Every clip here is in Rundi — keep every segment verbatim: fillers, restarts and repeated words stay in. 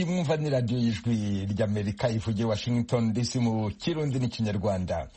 mwumva ni radiyo y'ijwi ry'Amerika ivugiye Washington D C mu Kirundi n'ikinyarwanda.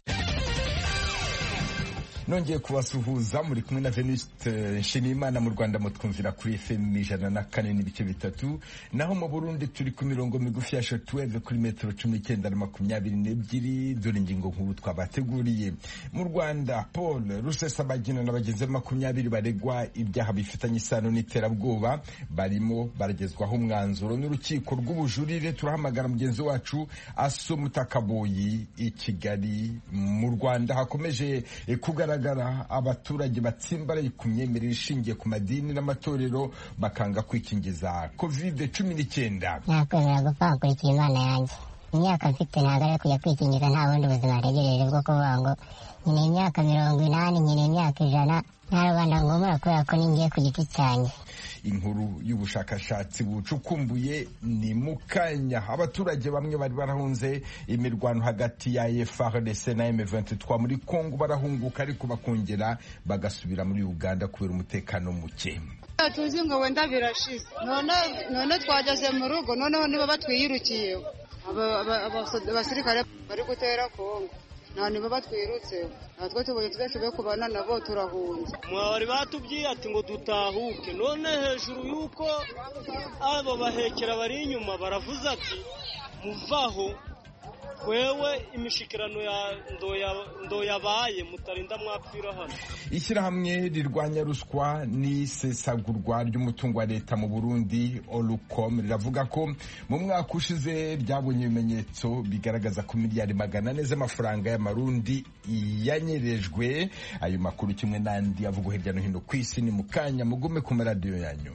Nongeye kubasuhuza muri kumwe na Venuste Nshimiyimana. Mu Rwanda mutwumvira kuri F M ijana na kane n'ibice bitatu, naho mu Burundi turi ku mirongo migufi ya shortwave kuri metero cumi n'icyenda na makumyabiri n'ebyiri. Dore ingingo nkuru twabateguriye. Mu Rwanda, Paul Rusesabagina na bagenzi makumyabiri baregwa ibyaha bifitanye isano n'iterabwoba barimo baragezwaho umwanzuro n'urukiko rw'ubujurire. Turahamagara mugenzi wacu Assumpta Kaboyi i Kigali. Mu Rwanda hakomeje kugaragara abaturage batsimbaraye ku myemerere ishingiye ku madini n'amatorero bakanga kwikingiza covid cumi n'icyenda. Nakwemera gupfa kurikira Imana yanjye. Imyaka mfite ntabwo ari kujya kwikingiza, nta bundi buzima ntegereje bwo kuvuga ngo nyine imyaka mirongo inani nyine imyaka ijana nta rubanda ngomora kubera ko ningiye ku giti cyanjye. Inkuru y'ubushakashatsi bucukumbuye ni mu kanya. Abaturage bamwe bari barahunze imirwano hagati ya F A R D C na M vingt-trois muri Kongo barahunguka ariko bakongera bagasubira muri Uganda kubera umutekano muke. Tuzi ngo wenda birashize, none none twageze mu rugo, noneho niba batwiyirukiye abasirikare bari gutera Kongo, nta niba batwirutse, natwe tubonye tudashoboye kubana nabo turahunze. Mwari batubwiye ati ngo dutahuke, none hejuru yuko abo bahekera bari inyuma baravuze ati muvaho, wewe imishikirano ya ndoya ndoyabaye mutarinda mwapfira hano. Ishyirahamwe rirwanya ruswa n'isesagurwa ry'umutungo wa leta mu Burundi Olucom riravuga ko mu mwaka ushize ryabonye ibimenyetso bigaragaza ko miliyari magana ane z'amafaranga y'amarundi yanyerejwe. Ayo makuru kimwe n'andi avugwa hirya no hino ku isi ni mu kanya, mugume ku maradiyo yanyu.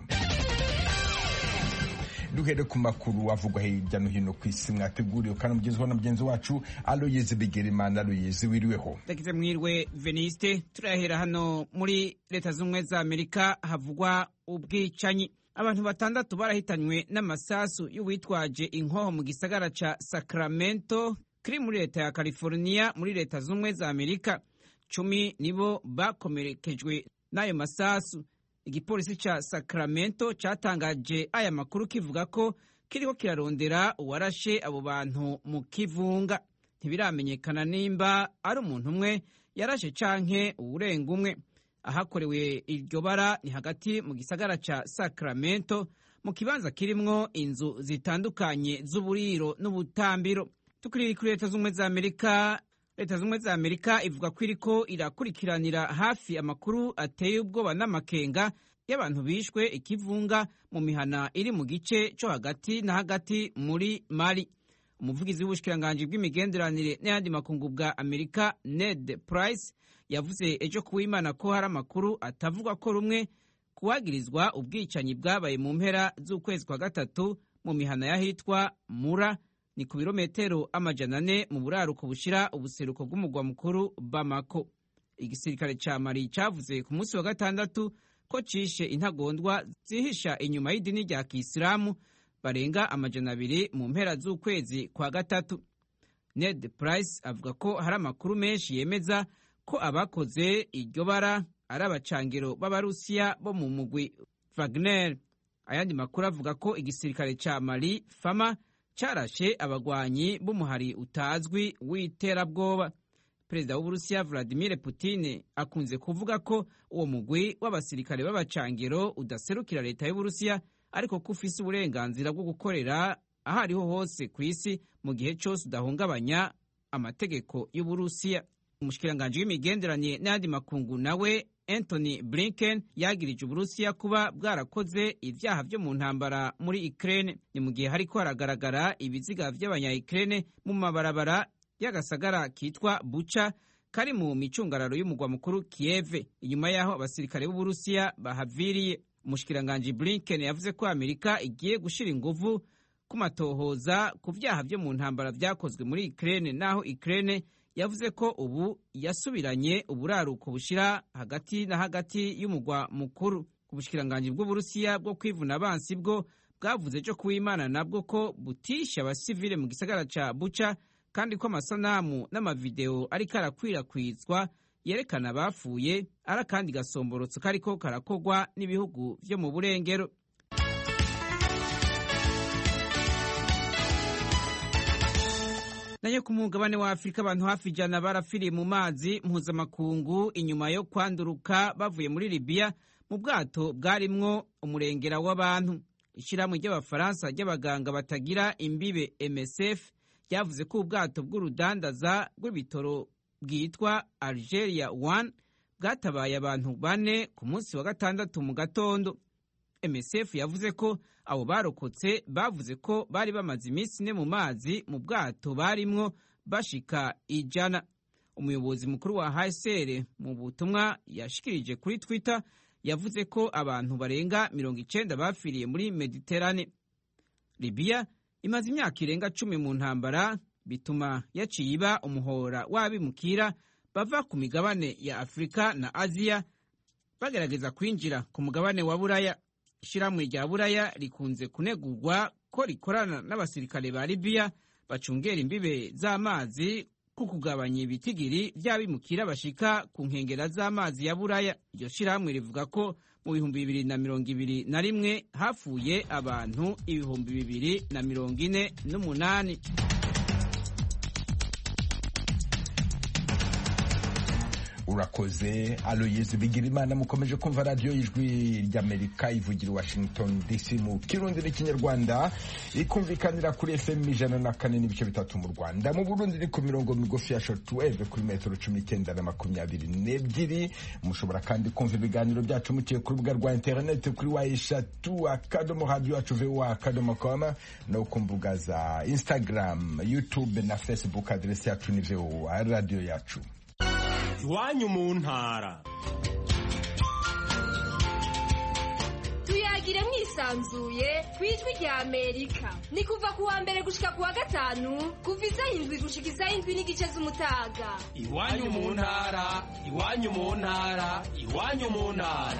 Duhere ku makuru avugwa hirya no hino ku isi mwateguriwe kandi mugezweho na mugenzi wacu Aloyizi Bigirimana. Aloyizi, wiriweho? Ndagize mwirwe Veniste. Turahera hano muri Leta Zunze za Amerika havugwa ubwicanyi. Abantu batandatu barahitanywe n'amasasu y'uwitwaje inkoho mu gisagara ca Sacramento kiri muri leta ya California muri Leta Zunze za Amerika. Cumi nibo bakomerekejwe n'ayo masasu. Igipolisi ca Sacramento catangaje aya makuru kivuga ko kiriko kirarondera uwarashe abo bantu mu kivunga. Ntibiramenyekana nimba ari umuntu umwe yarashe canke uwurenga umwe. Ahakorewe iryo bara ni hagati mu gisagara ca Sacramento mu kibanza kirimwo inzu zitandukanye z'uburiro n'ubutambiro. Tukiri kuri Leta Zunze za Amerika, Leta Zunze za Amerika ivuga ko iriko irakurikiranira hafi amakuru ateye ubwoba n'amakenga y'abantu bishwe ikivunga mu mihana iri mu gice cyo hagati na hagati muri Mali. Umuvugizi w'ubushikiranganje bw'imigenderanire n'ayandi makungu bwa Amerika Ned Price yavuze ejo kuw'Imana ko hari amakuru atavugwa ko rumwe kuwagirizwa ubwicanyi bwabaye mu mpera z'ukwezi kwa gatatu mu mihana yahitwa Mura, ni ku birometero amajana ane mu buraruko bushira ubuseruko bw'umugwa mukuru Bamako. Igisirikare ca Mali cavuze ku munsi wa gatandatu ko cishe intagondwa zihisha inyuma y'idini rya Kisilamu barenga amajana abiri mu mpera z'ukwezi kwa gatatu. Ned Price avuga ko hari amakuru menshi yemeza ko abakoze iryo bara ari abacangiro b'Abarusiya bo mu mugwi Wagner. Ayandi makuru avuga ko igisirikare ca Mali Fama carashe abagwanyi b'umuhari utazwi w'iterabwoba. Perezida w'Uburusiya Vladimir Putin akunze kuvuga ko uwo mugwi w'abasirikare b'abacangiro udaserukira leta y'Uburusiya ariko ko ufise uburenganzira bwo gukorera aho ariho hose ku isi mu gihe cyose udahungabanya amategeko y'Uburusiya. Umushikiranganje w'imigenderanire n'ayandi makungu nawe Anthony Blinken yagirije Uburusiya kuba bwarakoze ivyaha vyo mu ntambara muri Ukraine. Ni mu gihe hariko haragaragara ibiziga vy'abanya-Ukraine mu mabarabara y'agasagara kitwa Bucha kari mu micungararo y'umugwa mukuru Kiev, inyuma yaho abasirikare b'Uburusiya bahaviriye. Umushikiranganje Blinken yavuze ko Amerika igiye gushira inguvu ku matohoza ku vyaha vyo mu ntambara vyakozwe muri Ukraine, naho Ukraine yavuze ko ubu yasubiranye uburaruko bushira hagati na hagati y'umugwa mukuru. Ubushikiranganje bw'Uburusiya bwo kwivuna abansi bwo bwavuze cyo kuw'Imana nabwo ko butisha abasivile mu gisagara ca Bucha, kandi ko amasanamu n'amavideo ariko arakwirakwizwa yerekana abafuye ara kandi gasomborotso kariko karakogwa n'ibihugu vyo mu burengero. nayo ku mugabane wa Afurika abantu hafi ijana barapfiriye mu mazi mpuzamakungu inyuma yo kwanduruka bavuye muri Libya mu bwato bwarimwo umurengera w'abantu. Ishyirahamwe ry'abafaransa ry'abaganga batagira imbibe M S F ryavuze ko ubwato bw'urudandaza rw'ibitoro bwitwa Algeria One bwatabaye abantu bane ku munsi wa gatandatu mu gatondo. M S F yavuze ko abo barokotse bavuze ko bari bamaze iminsi ine mu mazi mu bwato barimwo bashika ijana. Umuyobozi mukuru wa H C R mu butumwa yashikirije kuri Twitter yavuze ko abantu barenga mirongo icenda bafiriye muri Mediterane. Libya imaze imyaka irenga cumi mu ntambara, bituma yaciye iba umuhora w'abimukira bava ku migabane ya Afurika na Aziya bagerageza kwinjira ku mugabane wa Buraya. Ishyirahamwe rya Buraya rikunze kunegurwa ko rikorana n'abasirikare ba Libya bacungera imbibe z'amazi ku kugabanya ibitigiri by'abimukira bashika ku nkengera z'amazi ya Buraya. Iryo shyirahamwe rivuga ko mu bihumbi bibiri na mirongo ibiri na rimwe hapfuye abantu ibihumbi bibiri na mirongo ine n'umunani. Urakoze Aloyizi Bigirimana. Mukomeje kumva radio y'Ijwi ry'Amerika ivugira Washington D C mu Kirundi n'Ikinyarwanda, ikumvikanira kuri F M ijana na kane n'ibice bitatu mu Rwanda. Mu Burundi ni ku mirongo migufi ya shortwave kuri metero cumi n'icyenda na makumyabiri n'ebyiri. Mushobora kandi kumva ibiganiro byacu muciye ku rubuga rwa internet kuri wa eshatu akadomo radio yacu V O A akadomo com no ku mbuga za Instagram, YouTube na Facebook. Adresi yacu ni V O A radio yacu. Iwanyu mu ntara. Tuyagire mwisanzuye kwijwi rya Amerika. Ni kuva kuwa mbere gushika kuwa gatanu kuva isaha indwi gushika isaha indwi n'igice z'umutaga. Iwanyu mu ntara, iwanyu mu ntara, iwanyu mu ntara.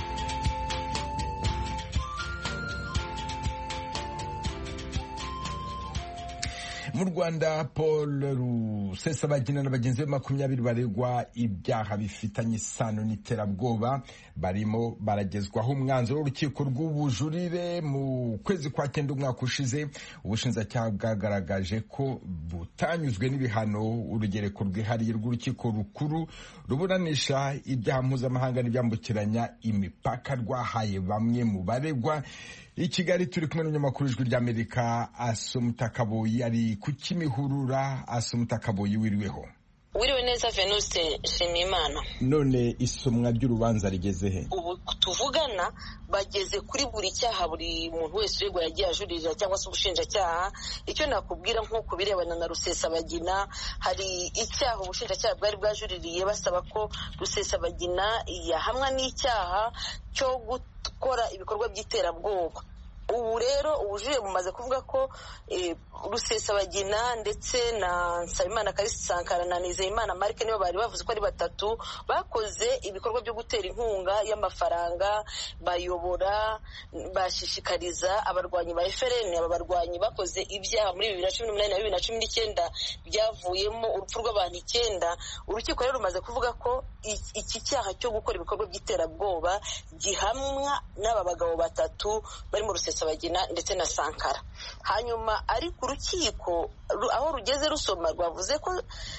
Mu Rwanda Paul Rusesabagina na bagenzi be makumyabiri baregwa ibyaha bifitanye isano n'iterabwoba barimo baragezwaho umwanzuro w'urukiko rw'ubujurire mu kwezi kwa cyenda umwaka ushize. Ubushinjacyaha bwagaragaje ko butanyuzwe n'ibihano urugereko rwihariye rw'urukiko rukuru ruburanisha ibyaha mpuzamahanga n'ibyambukiranya imipaka rwahaye bamwe mu baregwa. I Kigali turi kumwe n'umunyamakuru w'Ijwi ry'Amerika Assumpta Kaboyi ari ku Kimihurura. Assumpta Kaboyi, wiriweho? Wiriwe neza Venuste Nshimiyimana. None isomwa ry'urubanza rigeze he? Ubu tuvugana bageze kuri buri cyaha buri muntu wese uregwa yagiye ajurira cyangwa se ubushinjacyaha. Icyo nakubwira nko kubirebana na Rusesabagina, hari icyaha ubushinjacyaha bwari bwajuririye basaba ko Rusesabagina yahamwa n'icyaha cyo gukora ibikorwa by'iterabwoba. Ubu rero ubujurire bumaze kuvuga ko e, Rusesabagina ndetse na Nsabimana Kalisi Sankara na Nizeyimana Mark nibo bari bavuze ko ari batatu bakoze ibikorwa byo gutera inkunga y'amafaranga, bayobora, bashishikariza abarwanyi ba F L N. Aba barwanyi bakoze ibyaha muri bibiri na cumi n'umunani na bibiri na cumi n'icyenda byavuyemo urupfu rw'abantu icyenda. Urukiko rero rumaze kuvuga ko iki cyaha cyo gukora ibikorwa by'iterabwoba gihamwa n'aba bagabo batatu barimo Rusesabagina ndetse na Sankara. Hanyuma ariko urukiko aho rugeze rusoma rwavuze ko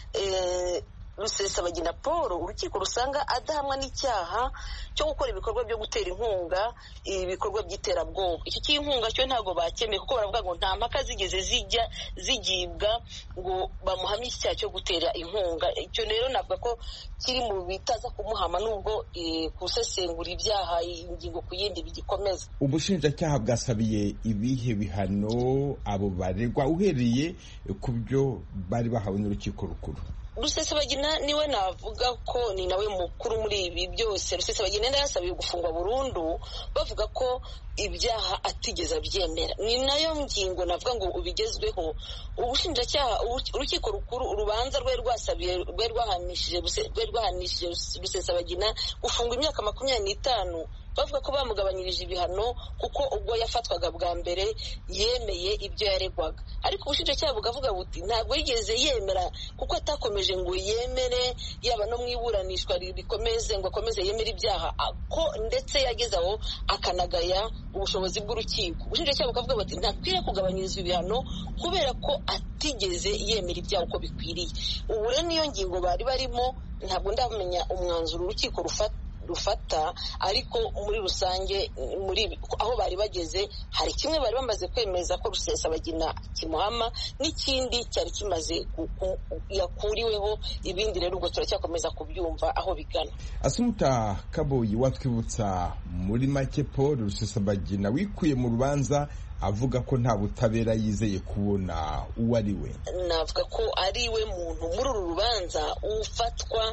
eh, Rusesabagina Paul urukiko rusanga adahamwa n'icyaha cyo gukora ibikorwa byo gutera inkunga ibikorwa by'iterabwoba. Iki cy'inkunga cyo ntago bakemeye kuko baravuga ngo nta mpaka zigeze zijya zigibwa ngo bamuhamye icyaha cyo gutera inkunga. Icyo rero navuga ko kiri mu bitaza kumuhama nubwo e, kusesengura ibyaha ingingo ku yindi bigikomeza. Ubushinjacyaha bwasabiye ibihe bihano abo baregwa uhereye ku byo bari bahawe n'urukiko rukuru? Rusesabagina niwe navuga ko ni nawe mukuru muri ibi byose. Rusesabagina yasabiye gufungwa burundu bavuga ko ibyaha atigeze abyemera. Ni nayo ngingo navuga ngo ubigezweho. Ubushinjacyaha urukiko rukuru urubanza rwe rwasabiye rwe rwahanishije rwe rwahanishije Rusesabagina gufungwa imyaka makumyabiri n'itanu bavuga ko bamugabanyirije ibihano kuko ubwo yafatwaga bwa mbere yemeye ibyo yaregwaga, ariko ubushinjacyaha bukavuga buti ntabwo yigeze yemera kuko atakomeje ngo yemere, yaba no mu iburanishwa rikomeze ngo akomeze yemere ibyaha ko ndetse yageze aho akanagaya ubushobozi bw'urukiko. Ubushinjacyaha bukavuga bati ntakwiriye kugabanyirizwa ibihano kubera ko atigeze yemera ibyaha uko bikwiriye. Ubu rero niyo ngingo bari barimo, ntabwo ndamenya umwanzuro urukiko rufata rufata ariko muri rusange muri aho bari bageze hari kimwe bari bamaze kwemeza ko Rusesabagina kimuhama, n'ikindi cyari kimaze yakuriweho, ibindi rero ubwo turacyakomeza kubyumva aho bigana. Asumuta Kaboyi, watwibutsa muri make Paul Rusesabagina wikuye mu rubanza avuga ko nta butabera yizeye kubona uwo ari we. Navuga ko ari we muntu muri uru rubanza ufatwa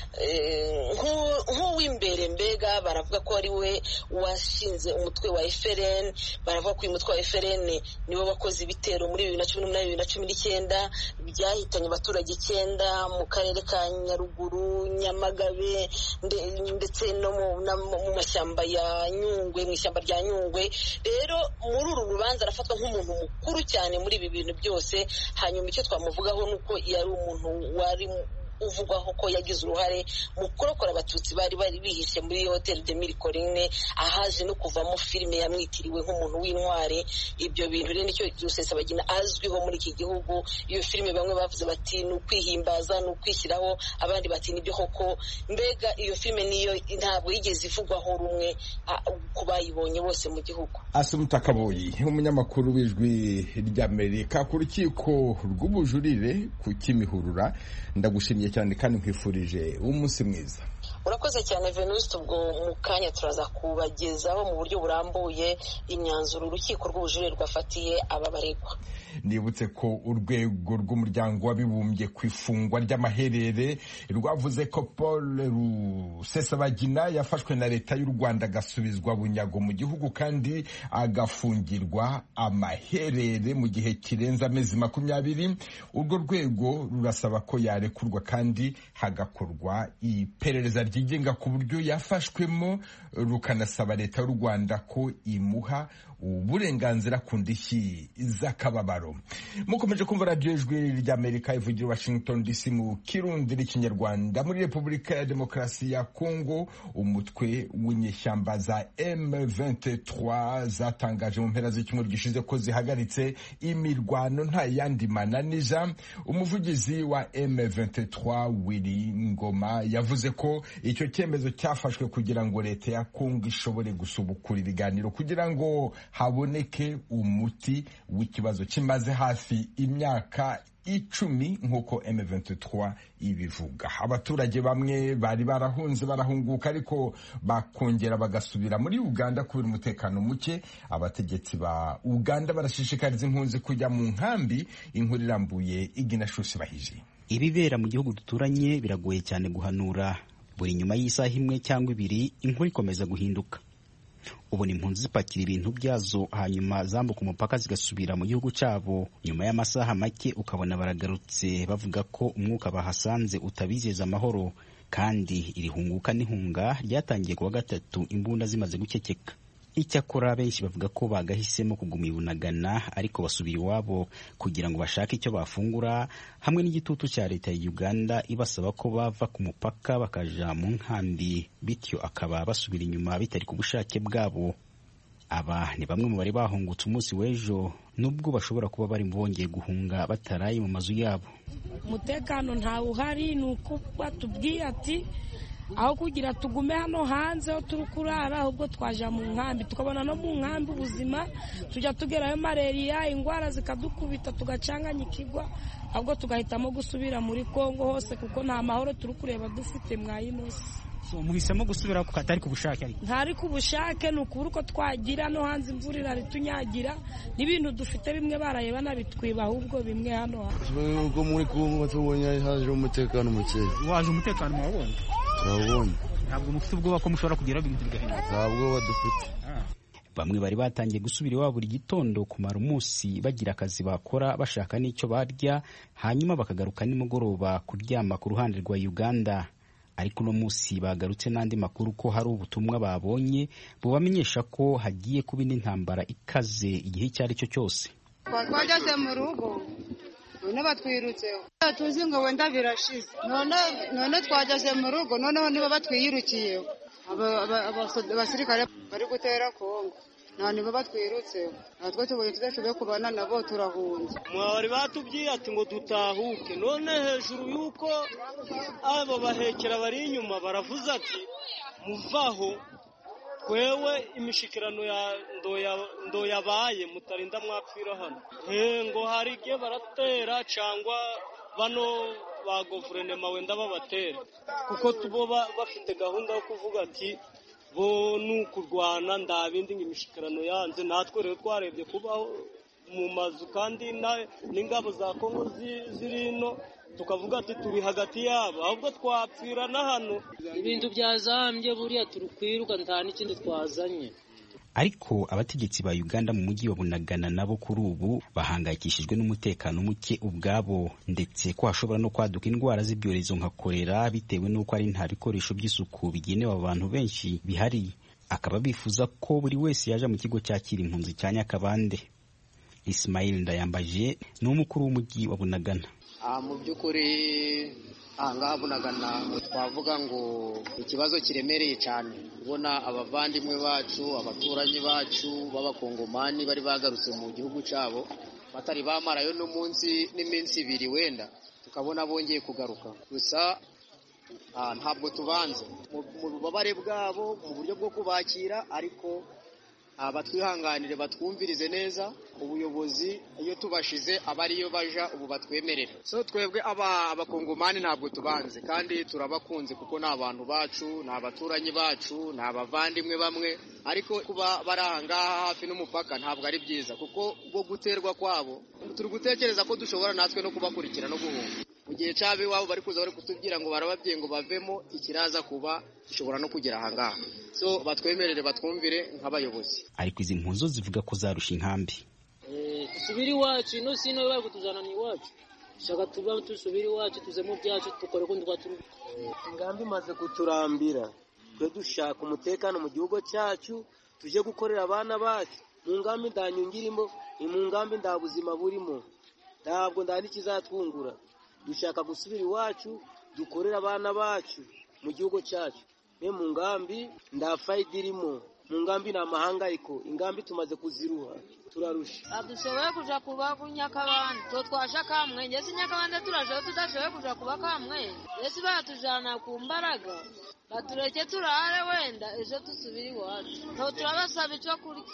nk'uw'imbere, mbega baravuga ko ari we washinze umutwe wa F R N, baravuga ko uyu mutwe wa F R N nibo bakoze ibitero muri bibiri na cumi n'umunani bibiri na cumi n'icyenda byahitanye abaturage icyenda mu karere ka Nyaruguru, Nyamagabe ndetse no mu mashyamba ya Nyungwe, mu ishyamba rya Nyungwe. Rero muri uru rubanza arafatwa nk'umuntu mukuru cyane muri ibi bintu byose. Hanyuma icyo twamuvugaho nuko yari umuntu wari uvugwaho ko yagize uruhare mu kurokora abatutsi bari bari bihishe muri Hotel de Mille Collines, ahaje no kuvamo filime yamwitiriwe nk'umuntu w'intware. Ibyo bintu rero nicyo Rusesabagina azwiho muri iki gihugu. Iyo filime bamwe bavuze bati ni ukwihimbaza, ni ukwishyiraho, abandi bati nibyo koko. Mbega iyo filime niyo ntabwo yigeze ivugwaho rumwe ku bayibonye bose mu gihugu. Asumuta Kaboyi, umunyamakuru w'Ijwi ry'Amerika ku rukiko rw'ubujurire ku Kimihurura, ndagushimiye cyane kandi nkwifurije umunsi mwiza. Urakoze cyane Venuste, ubwo mu kanya turaza kubagezaho mu buryo burambuye imyanzuro urukiko rw'ubujurire rwafatiye aba baregwa. Nibutse ko urwego rw'umuryango w'abibumbye ku ifungwa ry'amaherere rwavuze ko Paul Rusesabagina yafashwe na leta y'u Rwanda agasubizwa bunyago mu gihugu kandi agafungirwa amaherere mu gihe kirenze amezi makumyabiri. Urwo rwego rurasaba ko yarekurwa kandi hagakorwa iperereza ryigenga ku buryo yafashwemo, rukanasaba leta y'u Rwanda ko imuha uburenganzira ku ndishyi z'akababaro. Mukomeje kumva radiyo Ijwi ry'Amerika ivugira Washington D C mu Kirundi n'Ikinyarwanda. Muri Repubulika ya Demokarasi ya Kongo, umutwe w'inyeshyamba za M vingt-trois zatangaje mu mpera z'icyumweru gishize ko zihagaritse imirwano nta yandi mananija. Umuvugizi wa M vingt-trois Willy Ngoma yavuze ko icyo cyemezo cyafashwe kugira ngo leta ya Kongo ishobore gusubukura ibiganiro kugira ngo haboneke umuti w'ikibazo kimaze hafi imyaka icumi nk'uko M vingt-trois ibivuga. Abaturage bamwe bari barahunze barahunguka ariko bakongera bagasubira muri Uganda kubera umutekano muke. Abategetsi ba Uganda barashishikariza impunzi kujya mu nkambi. Inkuru irambuye Iginashusi Bahije. Ibibera mu gihugu duturanye biragoye cyane guhanura. Buri nyuma y'isaha imwe cyangwa ibiri inkuru ikomeza guhinduka. Ubu ni impunzi zipakira ibintu byazo hanyuma zambuka umupaka zigasubira mu gihugu cyabo. Nyuma y'amasaha make ukabona baragarutse bavuga ko umwuka bahasanze utabizeza amahoro, kandi irihunguka n'ihunga ryatangiye kuwa gatatu imbunda zimaze gukekeka. Icyakora benshi bavuga ko bagahisemo kuguma ibunagana ariko basubira iwabo kugira ngo bashake icyo bafungura, hamwe n'igitutu cya leta ya Uganda ibasaba ko bava ku mupaka bakaja mu nkambi, bityo akaba basubira inyuma bitari ku bushake bwabo. Aba ni bamwe mu bari bahungutse umunsi w'ejo, nubwo bashobora kuba bari bongeye guhunga bataraye mu mazu yabo. Umutekano ntawe uhari, ni uko batubwiye ati aho kugira tugume hano hanze aho turi kurara, ahubwo twaja mu nkambi. Tukabona no mu nkambi ubuzima tujya tugerayo malaria, indwara zikadukubita tugacanganya ikigwa, ahubwo tugahitamo gusubira muri Kongo hose kuko nta mahoro turi kureba dufite mwayinose. So muhisemo gusubira ku katari ku bushake? Ariko ntari ku bushake, ni ukubura uko twagira no hanze imvura irari tunyagira, n'ibintu dufite bimwe baraye banabitwiba, ahubwo bimwe hano ubwo muri Kongo tubonye haje umutekano muke. Waje umutekano mwabonye? Turabonye. Ntabwo mufite ubwoba ko mushobora kugera ibintu bigahinduka? Ntabwo badufite. Bamwe bari batangiye gusubira iwabo buri gitondo kumara umunsi bagira akazi bakora bashaka n'icyo barya, hanyuma bakagaruka nimugoroba kuryama ku ruhande rwa Uganda. ariko uno munsi bagarutse n'andi makuru ko hari ubutumwa babonye bubamenyesha ko hagiye kuba indi ntambara ikaze igihe icyo ari cyo cyose. Twageze mu rugo none batwirutseho tuzi ngo wenda birashize none none twageze mu rugo noneho nibo batwiyirukiyeho abasirikare bari gutera Kongo nta nibo batwirutseho natwe tubonye tudashoboye kubana nabo turahunze. Mwari batubwiye ati ngo dutahuke none hejuru yuko abo bahekera bari inyuma baravuze ati muvaho kwewe imishikirano ya ndoya ndoyabaye mutarinda mwapfira hano he ngo hari igihe baratera cyangwa bano ba guverinoma wenda babatera kuko tubo bafite gahunda yo kuvuga ati bo nukurwana ndabindi ngimishikirano yanze natwe rero twarebye kubaho mu mazu kandi n'ingabo za Kongo zirino tukavuga ati turi hagati yabo ahubwo twapfira na hano ibintu byazambye buriya turukwiruka nta n'ikindi twazanye. Ariko abategetsi ba Uganda mu mujyi wa Bunagana nabo kuri ubu bahangayikishijwe n'umutekano muke ubwabo ndetse ko hashobora no kwaduka indwara z'ibyorezo nka kolera bitewe n'uko ari nta bikoresho by'isuku bigenewe abantu benshi bihari. Akaba bifuza ko buri wese yaje mu kigo cyakira impunzi cya Nyakabande. Ismail Ndayambaje ni umukuru w'umujyi wa Bunagana. Mu by'ukuri ahangaha Bunagana twavuga ngo ikibazo kiremereye cyane kubona abavandimwe bacu abaturanyi bacu b'abakongomani bari bagarutse mu gihugu cyabo batari bamarayo n'umunsi n'iminsi ibiri wenda tukabona bongeye kugaruka gusa ntabwo tubanze mu bubabare bwabo mu buryo bwo kubakira ariko batwihanganire batwumvirize neza ubuyobozi iyo tubashize abariyo baja ubu batwemerera. So twebwe aba abakongomani ntabwo tubanze kandi turabakunze kuko ni abantu bacu ni abaturanyi bacu ni abavandimwe bamwe ariko kuba bari ahangaha hafi n'umupaka ntabwo ari byiza kuko bwo guterwa kwabo turi gutekereza ko dushobora natwe no kubakurikira no guhunga mu gihe cyabe iwabo bari kuza bari kutubwira ngo barababwiye ngo bavemo ikiraza kuba gishobora no kugera ahangaha. So batwemerere batwumvire nk'abayobozi. Ariko izi mpunzo zivuga ko zarusha inkambi. Eh tusubiri iwacu ino sino bari kutuzana ni iwacu shaka tuba tusubiri iwacu tuze mu byacu tukore ko ndwa turi ingambi maze kuturambira twe dushaka umutekano mu gihugu cyacu tuje gukorera abana bacu mu ngambi ndanyungirimo mu ngambi ndabuzima burimo ntabwo ndani kizatwungura dushaka gusubira iwacu dukorera abana bacu mu gihugu cyacu ne mu ngambi ndafaidirimo mu ngambi na mahangayiko ingambi tumaze kuziruha turarusha adushoboye kuja kuba ku Nyakabande to twasha kamwe ngeze Nyakabande turaje tudashoboye kuja kuba kamwe yesi batujana ku mbaraga batureke turare wenda ejo tusubira iwacu to turabasaba icyo kuri.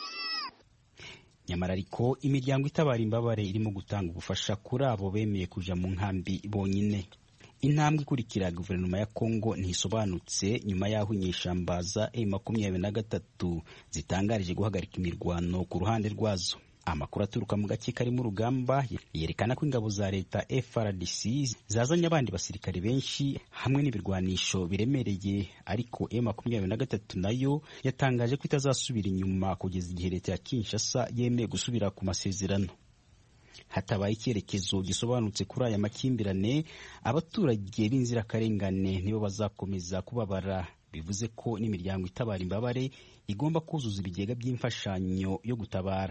Nyamara ariko imiryango itabara imbabare irimo gutanga ubufasha kuri abo bemeye kuja mu nkambi bonyine. Intambwe ikurikira guverinoma ya Kongo ntisobanutse nyuma y'aho inyeshamba za M makumyabiri na gatatu zitangarije guhagarika imirwano ku ruhande rwazo. Amakuru aturuka mu gace kari mu rugamba yerekana ko ingabo za leta F R D C zazanye abandi basirikare benshi hamwe n'ibirwanisho biremereye, ariko M makumyabiri na gatatu nayo yatangaje ko itazasubira inyuma kugeza igihe leta ya Kinshasa yemeye gusubira ku masezerano. Hatabaye icyerekezo gisobanutse kuri aya makimbirane, abaturage b'inzirakarengane nibo bazakomeza kubabara. Bivuze ko n'imiryango itabara imbabare igomba kuzuza ibigega by'imfashanyo yo gutabara.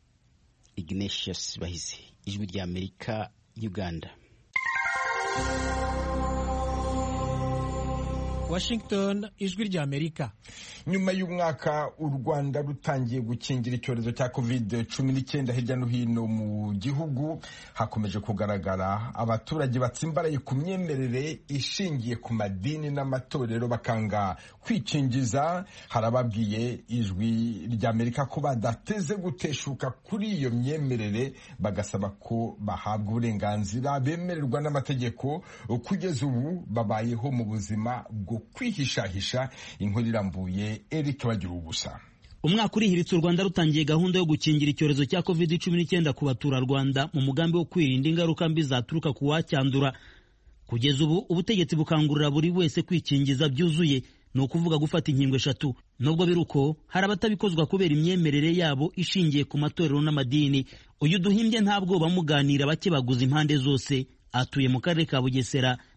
Ignatius Bahizi, Ijwi rya Amerika, Uganda. Washington, Ijwi rya Amerika. Nyuma y'umwaka u Rwanda rutangiye gukingira icyorezo cya covid cumi n'icyenda hirya no hino mu gihugu, hakomeje kugaragara abaturage batsimbaraye ku myemerere ishingiye ku madini n'amatorero bakanga kwikingiza. Harababwiye Ijwi rya Amerika ko badateze guteshuka kuri iyo myemerere, bagasaba ko bahabwa uburenganzira bemererwa n'amategeko. Kugeza ubu babayeho mu buzima bwo kwihishahisha. Inkuru irambuye Eric Bagira ubusa. Umwaka urihiritse u Rwanda rutangiye gahunda yo gukingira icyorezo cya covid cumi n'icyenda ku baturarwanda mu mugambi wo kwirinda ingaruka mbi zaturuka ku wacyandura. Kugeza ubu ubutegetsi bukangurira buri wese kwikingiza byuzuye, ni ukuvuga gufata inkingo eshatu. Nubwo biruko hari abatabikozwa kubera imyemerere yabo ishingiye ku matorero n'amadini. Uyu duhimbye ntabwo bamuganira bake baguza impande zose. Atuye mu karere ka Bugesera,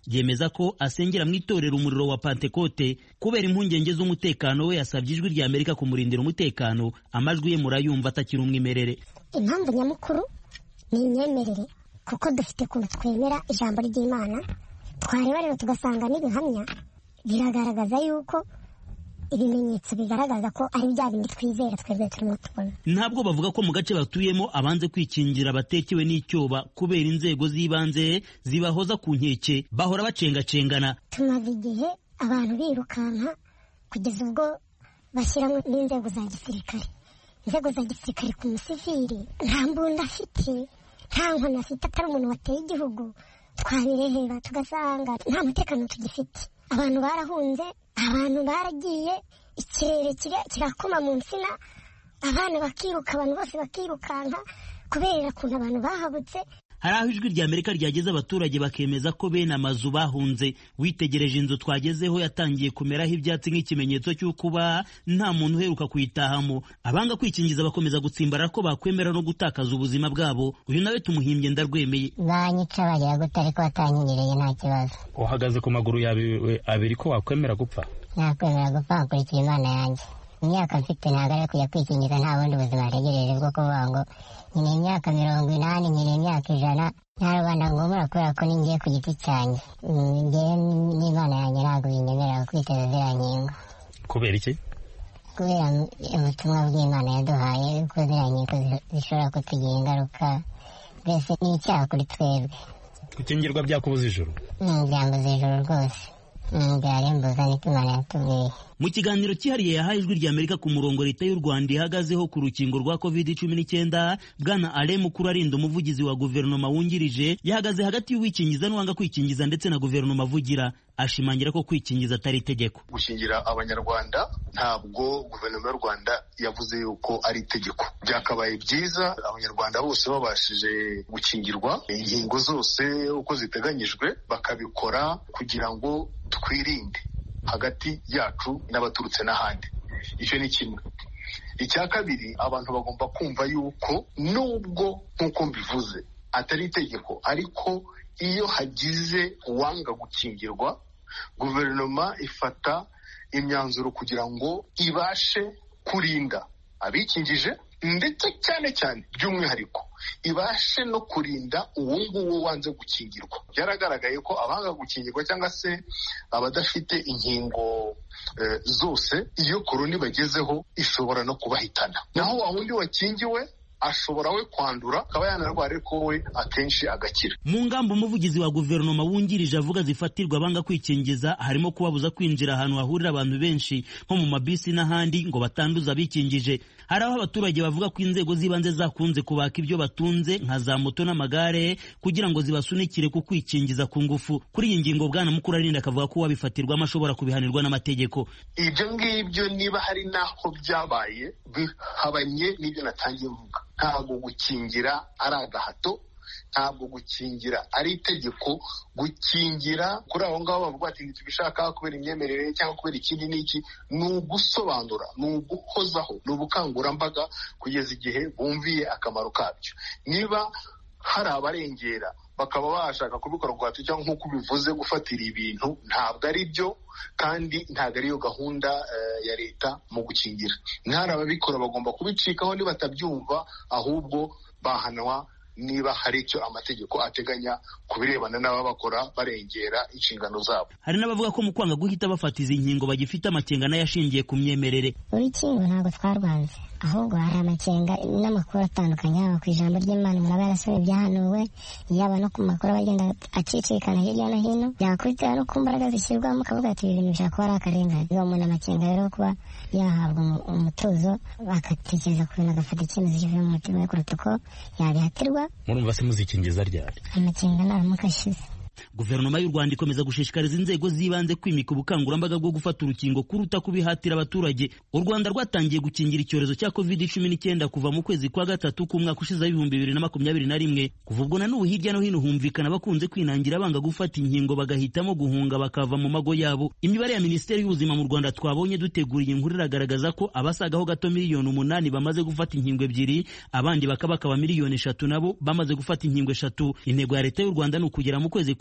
yemeza ko asengera mu itorero umuriro wa Pentekote. Kubera impungenge z'umutekano we yasabye Ijwi rya Amerika kumurindira umutekano. Amajwi ye murayumva atakiri umwimerere. Impamvu nyamukuru ni imyemerere, kuko dufite kuntu twemera ijambo ry'Imana, twareba rero tugasanga n'ibihamya biragaragaza yuko ibimenyetso bigaragaza ko ari bya bindi twizera twebwe turimo tubona. Ntabwo bavuga ko mu gace batuyemo abanze kwikingira batekewe n'icyoba kubera inzego z'ibanze zibahoza ku nkeke, bahora bacengacengana. Tumaze igihe abantu birukanka kugeza ubwo bashyiramo n'inzego za gisirikare. Inzego za gisirikare ku musivili nta mbunda afite, nta nkoni afite, atari umuntu wateye igihugu. Twabirehera tugasanga nta mutekano tugifite. Abantu barahunze, abantu baragiye, ikirere kirakoma mu nsina, abana bakiruka, abantu bose bakirukanka kubera ukuntu abantu bahabutse. Hari aho Ijwi rya Amerika ryageze abaturage bakemeza ko bene amazu bahunze. Witegereje inzu twagezeho yatangiye kumeraho ibyatsi nk'ikimenyetso cy'uko ba nta muntu uheruka kuyitahamo. Abanga kwikingiza bakomeza gutsimbara ko bakwemera no gutakaza ubuzima bwabo. Uyu nawe tumuhimbye ndarwemeye. Banyica bagira gute ariko batanyigireye nta kibazo. Uhagaze ku maguru yawe abiri ko wakwemera gupfa? Nakwemera gupfa nkurikira Imana yanjye. Imyaka mfite ntabwo ari kujya kwikingiza, nta bundi buzima ntegereje bwo kuvuga ngo nyine imyaka mirongo inani nyine imyaka ijana nta rubanda ngomora kubera ko ningiye ku giti cyanjye. Ngewe n'Imana yanjye ntabwo binyemerera kwiteza ziriya nkingo. Kubera iki? Kubera ubutumwa bw'Imana yaduhaye ko ziriya nkingo zishobora kutugira ingaruka, mbese ni icyaha kuri twebwe. Gukingirwa byakubuza ijuru? Byambuza ijuru rwose. Byarembuza niko Imana yatubwiye. Mu kiganiro cyihariye yahaye Ijwi rya Amerika ku murongo leta y'u Rwanda ihagazeho ku rukingo rwa covid cumi n'icyenda, Bwana Alain Mukurarinda umuvugizi wa guverinoma wungirije yahagaze hagati y'uwikingiza n'uwanga kwikingiza ndetse na guverinoma avugira. Ashimangira ko kwikingiza atari itegeko. Gukingira abanyarwanda ntabwo guverinoma y'u Rwanda yavuze yuko ari itegeko. Byakabaye byiza abanyarwanda bose babashije gukingirwa inkingo zose uko ziteganyijwe, bakabikora kugira ngo twirinde hagati yacu n'abaturutse n'ahandi. Icyo ni kimwe. Icya kabiri, abantu bagomba kumva yuko nubwo nk'uko mbivuze atari itegeko, ariko iyo hagize uwanga gukingirwa, guverinoma ifata imyanzuro kugira ngo ibashe kurinda abikingije, ndetse cyane cyane by'umwihariko ibashe no kurinda uwo nguwo wanze gukingirwa. Byaragaragaye ko abanga gukingirwa cyangwa se abadafite inkingo e, zose, iyo korona bagezeho ishobora no kubahitana. Naho wa wundi wakingiwe ashobora we kwandura akaba yanarwara ariko we akenshi agakira. Mu ngamba umuvugizi wa guverinoma wungirije avuga zifatirwa abanga kwikingiza harimo kubabuza kwinjira ahantu hahurira abantu benshi nko mu mabisi n'ahandi ngo batanduza bikingije. Hari aho abaturage bavuga ko inzego z'ibanze zakunze kubaka ibyo batunze nka za moto n'amagare kugira ngo zibasunikire ku kwikingiza ku ngufu. Kuri iyi ngingo Bwana Mukurarinda akavuga ko wabifatirwamo ashobora kubihanirwa n'amategeko. Ibyo ngibyo niba hari naho byabaye bihabanye n'ibyo natangiye mvuga. Ntabwo gukingira ari agahato, ntabwo gukingira ari itegeko. Gukingira kuri aho ngaho bavuga ati ntitubishaka kubera imyemerere cyangwa kubera ikindi n'iki, ni ugusobanura, ni uguhozaho, ni ubukangurambaga kugeza igihe bumviye akamaro kabyo. Niba hari abarengera bakaba bashaka kubikora ngo hatu cyangwa nk'uko ubivuze gufatira ibintu, ntabwo ari byo kandi ntabwo ariyo gahunda uh, ya leta mu gukingira. Ntari ababikora bagomba kubicikaho nibatabyumva, ahubwo bahanwa niba hari icyo amategeko ateganya ku birebana n'ababakora barengera inshingano zabo. Hari n'abavuga ko mu kwanga guhita bafata izi nkingo bagifite amakenga n'ayashingiye ku myemerere. Urukingo ntabwo twarwanze, ahubwo hari amakenga n'amakuru atandukanye yaba ku ijambo ry'Imana umuntu aba yarasomye ibyahanuwe, yaba no ku makuru bagenda acicikana hirya no hino, yakurikira no ku mbaraga zishyirwamo akavuga ati ibi bintu bishobora kuba ari akarengane. Iyo umuntu amakenga rero kuba yahabwa umutuzo bagatekereza ku bintu agafata icyemezo kivuye mu mutima we kuruta uko yabihatirwa. Murumva se muzikingiza ryari? Amakenga naramuka ashize. Guverinoma y'u Rwanda ikomeza gushishikariza inzego z'ibanze kwimika ubukangurambaga bwo gufata urukingo kuruta kubihatira abaturage. U Rwanda rwatangiye gukingira icyorezo cya covid cumi n'icyenda kuva mu kwezi kwa gatatu k'umwaka ushize w'ibihumbi bibiri na makumyabiri na rimwe. Kuva ubwo na n'ubu hirya no hino humvikana bakunze kwinangira banga gufata inkingo bagahitamo guhunga bakava mu mago yabo. Imibare ya Minisiteri y'Ubuzima mu Rwanda twabonye duteguriye inkuru iragaragaza ko abasagaho gato miliyoni umunani bamaze gufata inkingo ebyiri, abandi bakaba bakaba miliyoni eshatu nabo bamaze gufata inkingo eshatu. Intego ya leta y'u Rwanda ni ukugera mu kwezi kwa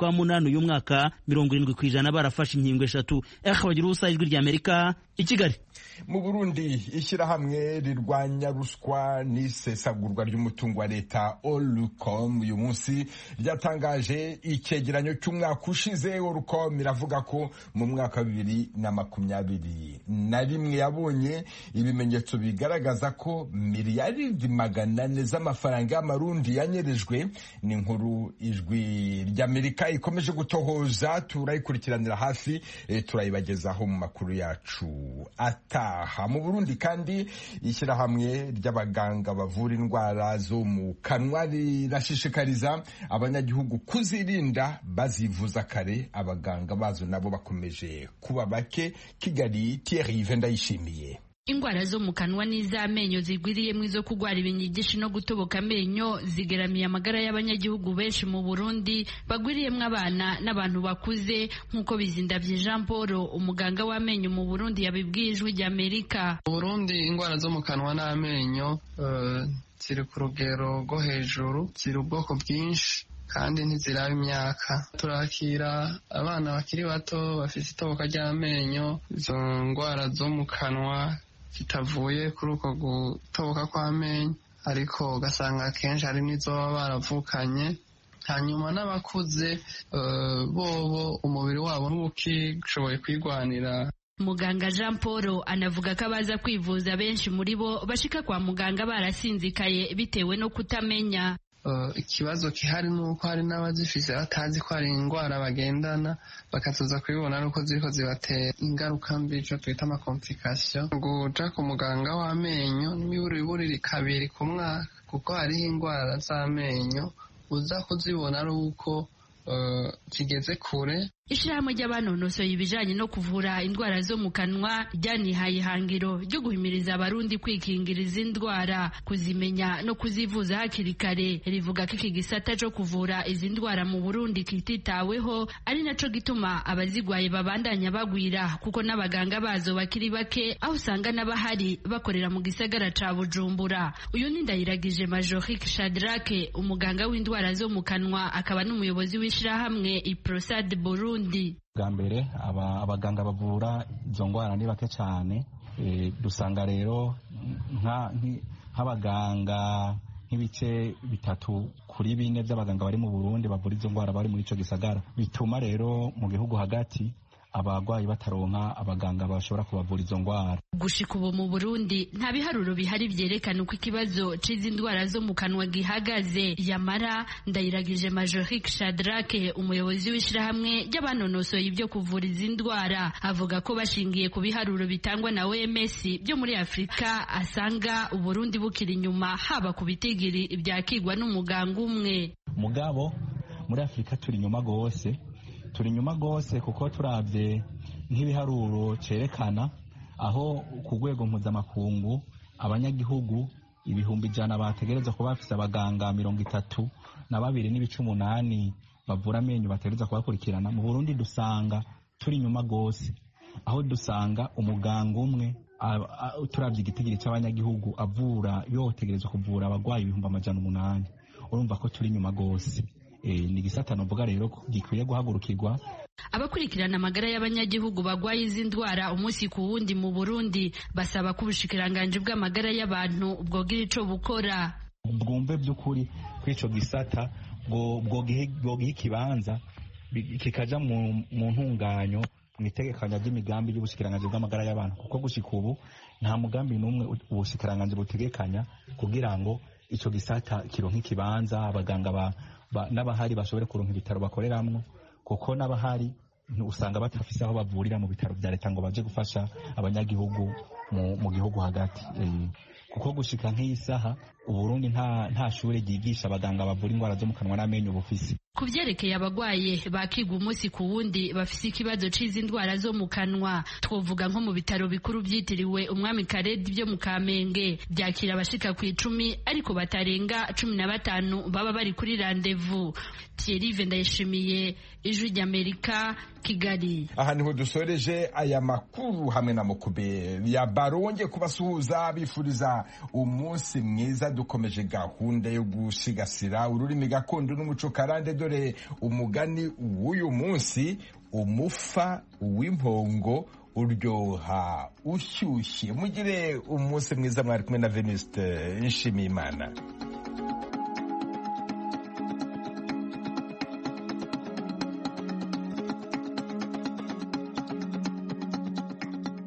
kwa munani uyu mwaka mirongo irindwi ku ijana barafashe inkingo eshatu. Bagira ubusa ijwi rya Amerika i Kigali. Mu Burundi ishyirahamwe rirwanya ruswa n'isesagurwa ry'umutungo wa leta Olcom uyu munsi ryatangaje icyegeranyo cy'umwaka ushize. Olcom iravuga ko mu mwaka wa bibiri na makumyabiri na rimwe yabonye ibimenyetso bigaragaza ko miliyaridi magana ane z'amafaranga y'amarundi yanyerejwe. Ni inkuru ijwi ry'Amerika ikomeje gutohoza, turayikurikiranira hafi, e, turayibagezaho mu makuru yacu ataha. Mu Burundi kandi ishyirahamwe ry'abaganga bavura indwara zo mu kanwa rirashishikariza abanyagihugu kuzirinda bazivuza kare. Abaganga bazo nabo bakomeje kuba bake. Kigali, Thierry Vendayishimiye. Ingwara zo mu kanwa n'iz'amenyo zigwiriyemo izo kugwara ibinyigishi no gutoboka amenyo zigeramiye amagara y'abanyagihugu benshi mu Burundi, bagwiriyemo abana n'abantu bakuze, nk'uko Bizindavye Jean Paul, umuganga w'amenyo mu Burundi, yabibwiye ijwi rya Amerika. Mu Burundi ingwara zo mu kanwa n'amenyo uh, ziri ku rugero rwo hejuru, ziri ubwoko bwinshi kandi ntiziraba imyaka. Turakira abana bakiri bato bafite itoboka ry'amenyo. Izo ngwara zo mu kanwa zitavuye kuri uko gutoboka kw'amenyo, ariko ugasanga akenshi hari n'izo baba baravukanye. Hanyuma n'abakuze uh, bobo umubiri wabo ntukishoboye kwigwanira. Muganga Jean Paul anavuga ko abaza kwivuza benshi muri bo bashika kwa muganga barasinzikaye bitewe no kutamenya. Uh, ikibazo kihari nuko hari n'abazifise batazi ko ari ingwara bagendana, bakatuza kubibona nuko ziriko zibatera ingaruka mbi, ico twita ama complication. Guja ku muganga w'amenyo n'imiburiburi kabiri ku mwaka, kuko hariho ingwara z'amenyo uza kuzibona ari uko uh, kigeze kure. Ishirahamwe ry'abanonosoye ibijanye no kuvura indwara zo mu kanwa ryanihaye ihangiro ryo guhimiriza abarundi kwikingira izi ndwara, kuzimenya no kuzivuza hakiri kare. Rivuga ko iki gisata cyo kuvura izi ndwara mu Burundi kititaweho, ari naco gituma abazigwaye babandanya bagwira, kuko n'abaganga bazo bakiri bake, aho usanga n'abahari bakorera mu gisagara ca Bujumbura. Uyu ni Ndayiragije Majorique Shadrake, umuganga w'indwara zo mu kanwa, akaba n'umuyobozi w'ishirahamwe Iprosad Burundi. Bwa mbere abaganga bavura izo ngwara ni bake cyane. E, dusanga rero nk'abaganga nk'ibice bitatu kuri bine by'abaganga bari mu Burundi bavura izo ngwara bari muri ico gisagara. Bituma rero mu gihugu hagati abagwayi bataronka abaganga bashobora kubavura izo ngwara. Gushika ubu mu Burundi nta biharuro bihari vyerekana uko ikibazo c'izi ndwara zo mu kanwa gihagaze. Yamara Ndayiragije Majorique Shadrake, umuyobozi w'ishirahamwe ry'abanonosoye ibyo kuvura izi ndwara, avuga ko bashingiye ku biharuro bitangwa na O M S byo muri Afrika asanga Uburundi bukiri inyuma, haba ku bitigiri ibyakigwa n'umuganga umwe. Mugabo muri Afrika turi inyuma gose turi inyuma gose kuko turavye nk'ibiharuro cerekana aho ku rwego mpuzamakungu abanyagihugu ibihumbi ijana bategereza kuba bafise abaganga mirongo itatu na babiri n'ibice umunani bavura amenyo bategereza kubakurikirana. Mu Burundi dusanga turi inyuma gose, aho dusanga umuganga umwe turavye igitigiri c'abanyagihugu avura yotegereza kuvura abagwayi ibihumbi amajana umunani. Urumva ko turi inyuma gose. E, ni gisata novuga rero gikwiye guhagurukirwa. Abakurikirana amagara y'abanyagihugu bagwaye izi ndwara umunsi ku wundi mu Burundi basaba ko ubushikiranganje bw'amagara y'abantu bwogira ico bukora. Bwumve by'ukuri kw'ico gisata bwogiha ikibanza kikaja mu ntunganyo mu itegekanya ry'imigambi y'ubushikiranganje bw'amagara y'abantu, kuko gushika ubu nta mugambi n'umwe ubushikiranganje butegekanya kugira ngo ico gisata kironke ikibanza, abaganga ba n'abahari bashobore kuronka ibitaro bakoreramwo, kuko n'abahari usanga batafise aho bavurira mu bitaro vya leta ngo baje gufasha abanyagihugu mu, mu gihugu hagati. E, kuko gushika nk'isaha Uburundi nta nta shure ryigisha abaganga bavura indwara zo mu kanwa n'amenyo bufise. Ku vyerekeye abagwaye bakigwa umunsi ku wundi bafise ikibazo c'izi ndwara zo mu kanwa, twovuga nko mu bitaro bikuru vyitiriwe Umwami Karedi byo mu Kamenge, byakira abashika ku icumi ariko batarenga cumi na batanu baba bari kuri rendez-vous. Thierry Vendayishimiye, Ijwi ry'Amerika, Kigali. Aha niho dusoreje aya makuru hamwe na Mukube ya Baronge kubasuhuza bifuriza umunsi mwiza. Dukomeje gahunda yo gusigasira ururimi gakondo n'umuco karande. dore umugani w'uyu munsi: umufa w'impongo uryoha ushyushye. Mugire umunsi mwiza, mwari kumwe na Venuste Nshimiyimana.